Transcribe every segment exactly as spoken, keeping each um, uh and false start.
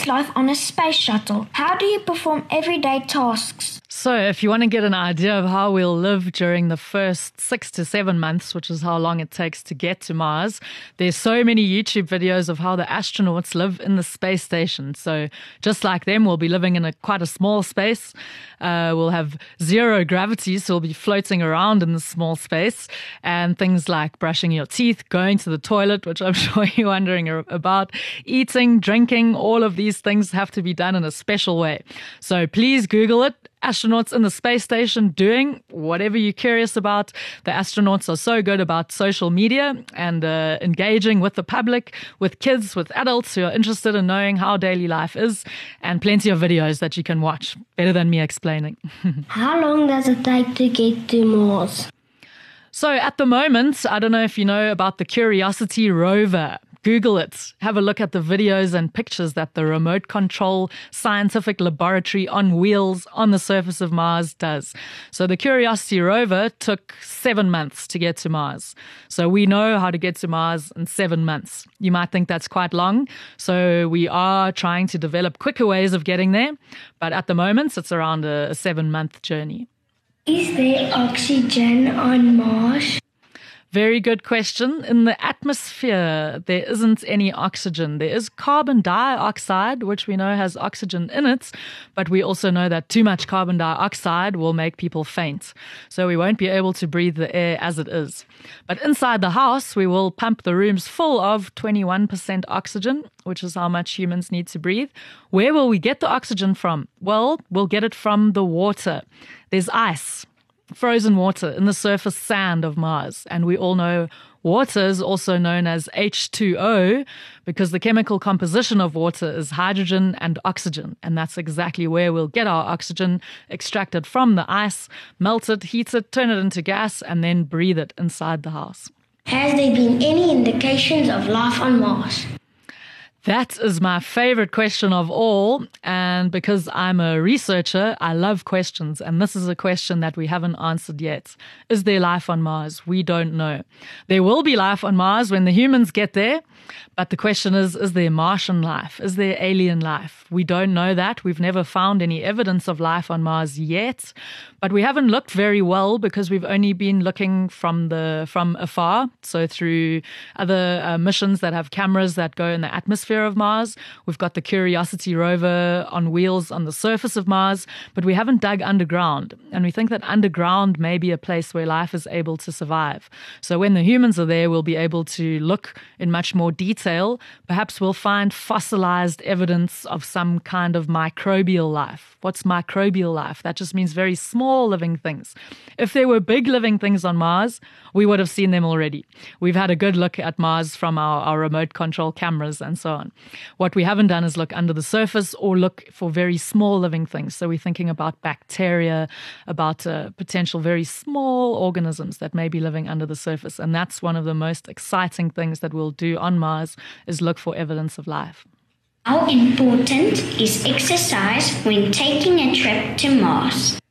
life on a space shuttle? How do you perform everyday tasks? So if you want to get an idea of how we'll live during the first six to seven months, which is how long it takes to get to Mars, there's so many YouTube videos of how the astronauts live in the space station. So just like them, we'll be living in a quite a small space. Uh, we'll have zero gravity, so we'll be floating around in this small space. And things like brushing your teeth, going to the toilet, which I'm sure you're wondering about, eating, drinking, all of these things have to be done in a special way. So please Google it. Astronauts in the space station doing whatever you're curious about. The astronauts are so good about social media and uh, engaging with the public, with kids, with adults who are interested in knowing how daily life is, and plenty of videos that you can watch. Better than me explaining. How long does it take to get to Mars? So at the moment, I don't know if you know about the Curiosity rover. Google it. Have a look at the videos and pictures that the remote control scientific laboratory on wheels on the surface of Mars does. So the Curiosity rover took seven months to get to Mars. So we know how to get to Mars in seven months. You might think that's quite long. So we are trying to develop quicker ways of getting there. But at the moment, it's around a, a seven-month journey. Is there oxygen on Mars? Very good question. In the atmosphere, there isn't any oxygen. There is carbon dioxide, which we know has oxygen in it, but we also know that too much carbon dioxide will make people faint. So we won't be able to breathe the air as it is. But inside the house, we will pump the rooms full of twenty-one percent oxygen, which is how much humans need to breathe. Where will we get the oxygen from? Well, we'll get it from the water. There's ice. Frozen water in the surface sand of Mars. And we all know water is also known as H two O because the chemical composition of water is hydrogen and oxygen. And that's exactly where we'll get our oxygen, extract it from the ice, melt it, heat it, turn it into gas, and then breathe it inside the house. Has there been any indications of life on Mars? That is my favorite question of all. And because I'm a researcher, I love questions. And this is a question that we haven't answered yet. Is there life on Mars? We don't know. There will be life on Mars when the humans get there. But the question is, is there Martian life? Is there alien life? We don't know that. We've never found any evidence of life on Mars yet. But we haven't looked very well because we've only been looking from the from afar. So through other uh, missions that have cameras that go in the atmosphere of Mars. We've got the Curiosity rover on wheels on the surface of Mars, but we haven't dug underground. And we think that underground may be a place where life is able to survive. So when the humans are there, we'll be able to look in much more detail. Perhaps we'll find fossilized evidence of some kind of microbial life. What's microbial life? That just means very small living things. If there were big living things on Mars, we would have seen them already. We've had a good look at Mars from our, our remote control cameras and so on. What we haven't done is look under the surface or look for very small living things. So we're thinking about bacteria, about uh, potential very small organisms that may be living under the surface. And that's one of the most exciting things that we'll do on Mars is look for evidence of life. How important is exercise when taking a trip to Mars?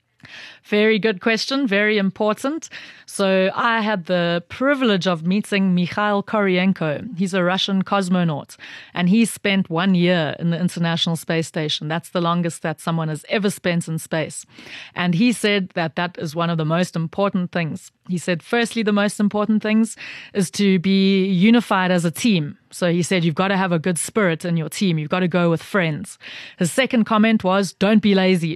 Very good question, very important. So I had the privilege of meeting Mikhail Koryenko. He's a Russian cosmonaut, and he spent one year in the International Space Station. That's the longest that someone has ever spent in space. And he said that that is one of the most important things. He said, firstly, the most important things is to be unified as a team. So he said, you've got to have a good spirit in your team. You've got to go with friends. His second comment was, don't be lazy.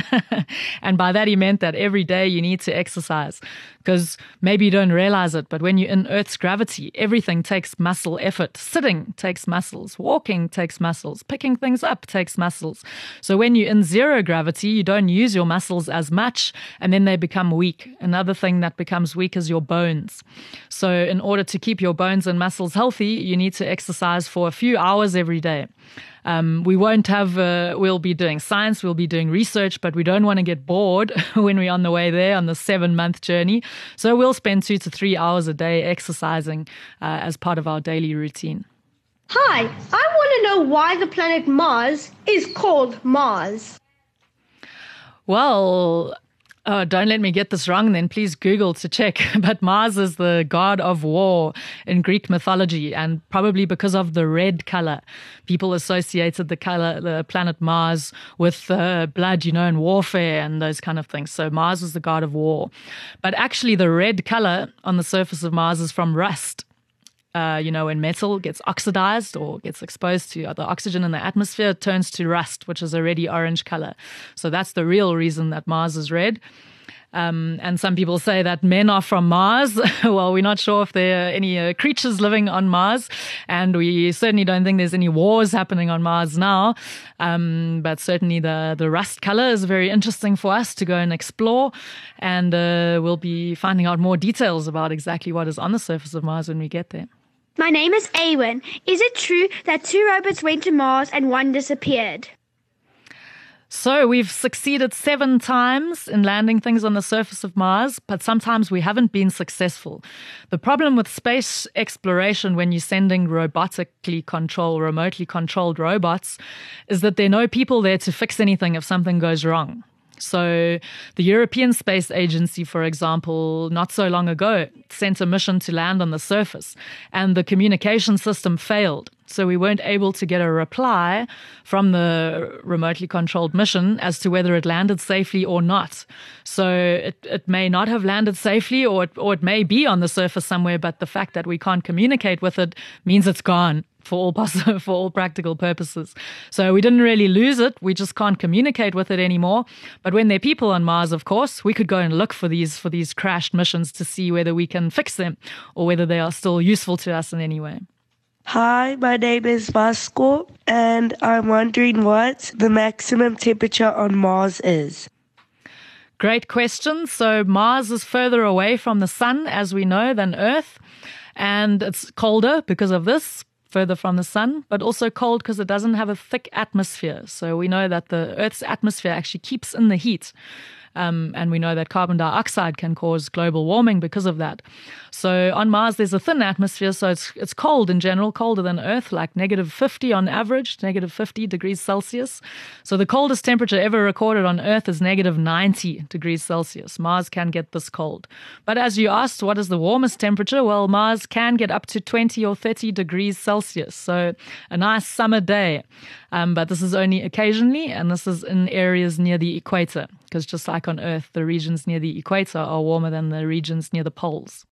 And by that, he meant that every day you need to exercise. Because maybe you don't realize it, but when you're in Earth's gravity, everything takes muscle effort. Sitting takes muscles. Walking takes muscles. Picking things up takes muscles. So when you're in zero gravity, you don't use your muscles as much, and then they become weak. Another thing that becomes weak is your bones. So in order to keep your bones and muscles healthy, you need to exercise for a few hours every day. Um, we won't have, uh, we'll be doing science, we'll be doing research, but we don't want to get bored when we're on the way there on the seven month journey. So we'll spend two to three hours a day exercising uh, as part of our daily routine. Hi, I want to know why the planet Mars is called Mars. Well, Oh, don't let me get this wrong then. Please Google to check. But Mars is the god of war in Greek mythology, and probably because of the red color. People associated the color, the planet Mars, with uh, blood, you know, and warfare and those kind of things. So Mars was the god of war. But actually the red color on the surface of Mars is from rust. Uh, you know, when metal gets oxidized or gets exposed to the oxygen in the atmosphere, it turns to rust, which is a reddy orange color. So that's the real reason that Mars is red. Um, and some people say that men are from Mars. Well, we're not sure if there are any uh, creatures living on Mars, and we certainly don't think there's any wars happening on Mars now. Um, but certainly the, the rust color is very interesting for us to go and explore, and uh, we'll be finding out more details about exactly what is on the surface of Mars when we get there. My name is Awen. Is it true that two robots went to Mars and one disappeared? So we've succeeded seven times in landing things on the surface of Mars, but sometimes we haven't been successful. The problem with space exploration when you're sending robotically controlled, remotely controlled robots is that there are no people there to fix anything if something goes wrong. So the European Space Agency, for example, not so long ago, sent a mission to land on the surface, and the communication system failed. So we weren't able to get a reply from the remotely controlled mission as to whether it landed safely or not. So it, it may not have landed safely, or it, or it may be on the surface somewhere, but the fact that we can't communicate with it means it's gone for all possible, for all practical purposes. So we didn't really lose it. We just can't communicate with it anymore. But when there are people on Mars, of course, we could go and look for these for these crashed missions to see whether we can fix them or whether they are still useful to us in any way. Hi, my name is Vasco, and I'm wondering what the maximum temperature on Mars is. Great question. So Mars is further away from the sun, as we know, than Earth, and it's colder because of this, further from the sun, but also cold because it doesn't have a thick atmosphere. So we know that the Earth's atmosphere actually keeps in the heat. Um, and we know that carbon dioxide can cause global warming because of that. So on Mars, there's a thin atmosphere, so it's it's cold in general, colder than Earth, like negative fifty on average, negative fifty degrees Celsius. So the coldest temperature ever recorded on Earth is negative ninety degrees Celsius. Mars can get this cold. But as you asked, what is the warmest temperature? Well, Mars can get up to twenty or thirty degrees Celsius, so a nice summer day. Um, but this is only occasionally, and this is in areas near the equator, because just like on Earth, the regions near the equator are warmer than the regions near the poles.